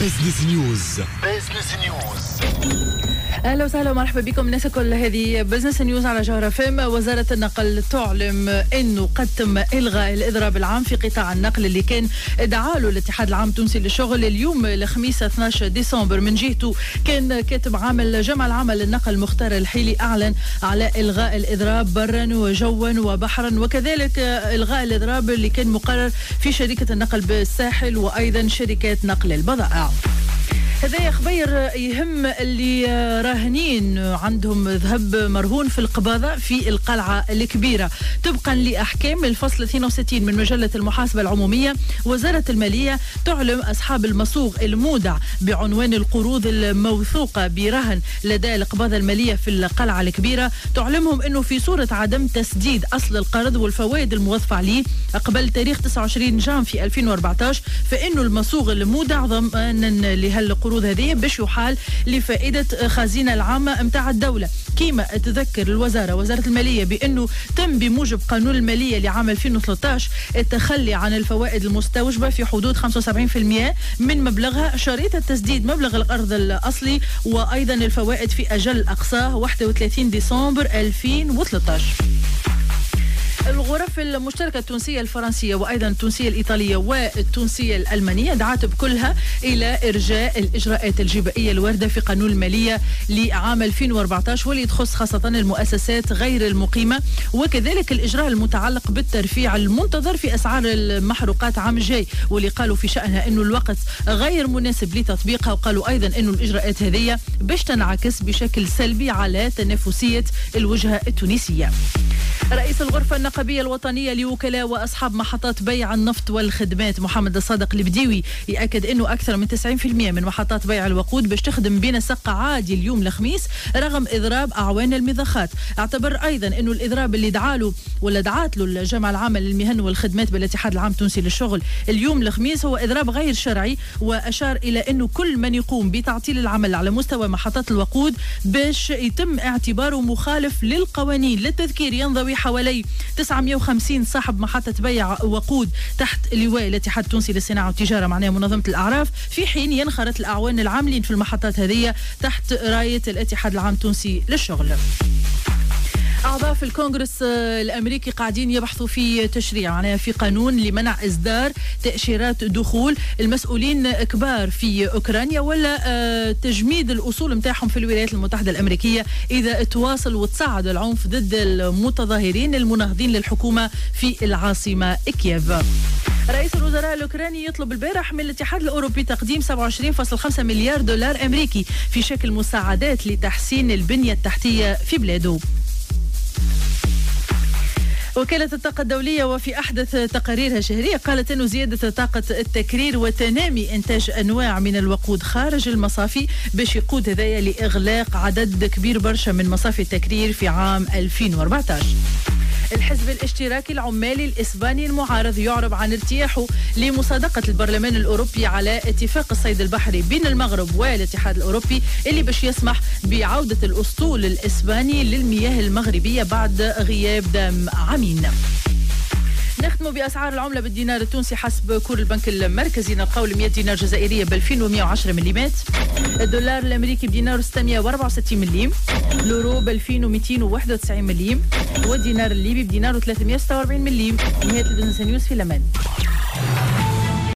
بزنس نيوز. بزنس نيوز. اهلا وسهلا ومرحبا بكم الناس الكل. هذه بزنس نيوز على جوهر فم. وزاره النقل تعلم انه قد تم الغاء الاضراب العام في قطاع النقل اللي كان ادعى له الاتحاد العام التونسي للشغل اليوم الخميس 12 ديسمبر. من جهته كان كاتب عامل جمع العمل للنقل مختار الحيلي اعلن على الغاء الاضراب برا وجوا وبحرا، وكذلك الغاء الاضراب اللي كان مقرر في شركه النقل بالساحل وايضا شركات نقل البضائع. هذا خبير يهم اللي راهنين عندهم ذهب مرهون في القباضة في القلعة الكبيرة. طبقا لأحكام الفصل 62 من مجلة المحاسبة العمومية، وزارة المالية تعلم أصحاب المصوغ المودع بعنوان القروض الموثوقة برهن لدى القباضة المالية في القلعة الكبيرة، تعلمهم أنه في صورة عدم تسديد أصل القرض والفوائد الموظفة عليه قبل تاريخ 29 جان في 2014، فإنه المصوغ المودع ضمانا لهالقروض هذه باش يحال لفائدة خزينة العامة متاع الدولة. كيما تذكر وزارة المالية بأنه تم بموجب قانون المالية لعام 2013 التخلي عن الفوائد المستوجبة في حدود 75% من مبلغها، شريطة تسديد مبلغ القرض الأصلي وأيضا الفوائد في أجل أقصاه 31 ديسمبر 2013. الغرف المشتركة التونسية الفرنسية وأيضا التونسية الإيطالية والتونسية الألمانية دعت بكلها إلى إرجاء الإجراءات الجبائية الواردة في قانون المالية لعام 2014 واللي تخص خاصة المؤسسات غير المقيمة، وكذلك الإجراء المتعلق بالترفيع المنتظر في أسعار المحروقات عام الجاي، واللي قالوا في شأنها أنه الوقت غير مناسب لتطبيقها، وقالوا أيضا أنه الإجراءات هذه باش تنعكس بشكل سلبي على تنافسية الوجهة التونسية. رئيس الغرفة النقابية الوطنية لوكلاء وأصحاب محطات بيع النفط والخدمات محمد الصادق البديوي يأكد أنه أكثر من 90% من محطات بيع الوقود باش تخدم بين السق عادي اليوم الخميس رغم إضراب أعوان المضخات. اعتبر أيضا أنه الإضراب اللي دعات له الجامعة العامة للمهن والخدمات بالاتحاد العام التونسي للشغل اليوم الخميس هو إضراب غير شرعي، وأشار إلى أنه كل من يقوم بتعطيل العمل على مستوى محطات الوقود باش يتم اعتباره مخالف للقوانين. للتذكير ينضوي حوالي 950 صاحب محطة بيع وقود تحت لواء الاتحاد التونسي للصناعة والتجارة معناها منظمة الأعراف، في حين ينخرط الأعوان العاملين في المحطات هذه تحت راية الاتحاد العام التونسي للشغل. أعضاء في الكونغرس الأمريكي قاعدين يبحثوا في تشريع معناها في قانون لمنع إصدار تأشيرات دخول المسؤولين كبار في أوكرانيا ولا تجميد الأصول متاعهم في الولايات المتحدة الأمريكية إذا تواصل وتصاعد العنف ضد المتظاهرين المناهضين للحكومة في العاصمة كييف. رئيس الوزراء الأوكراني يطلب البارح من الاتحاد الأوروبي تقديم 27.5 مليار دولار أمريكي في شكل مساعدات لتحسين البنية التحتية في بلاده. وكالة الطاقة الدولية وفي أحدث تقاريرها الشهرية قالت أنه زيادة طاقة التكرير وتنامي إنتاج أنواع من الوقود خارج المصافي باش يقود هذايا لإغلاق عدد كبير برشا من مصافي التكرير في عام 2014. الحزب الاشتراكي العمالي الإسباني المعارض يعرب عن ارتياحه لمصادقة البرلمان الأوروبي على اتفاق الصيد البحري بين المغرب والاتحاد الأوروبي اللي باش يسمح بعودة الأسطول الإسباني للمياه المغربية بعد غياب دام عامين. نختم بأسعار العملة بالدينار التونسي حسب كور البنك المركزي نلقاو 100 دينار جزائرية ب 2110 مليم، الدولار الأمريكي بدينار 664 مليم، اليورو ب 2291 مليم، والدينار الليبي بدينار 346 مليم. نهاية البزنس نيوز في الأمان.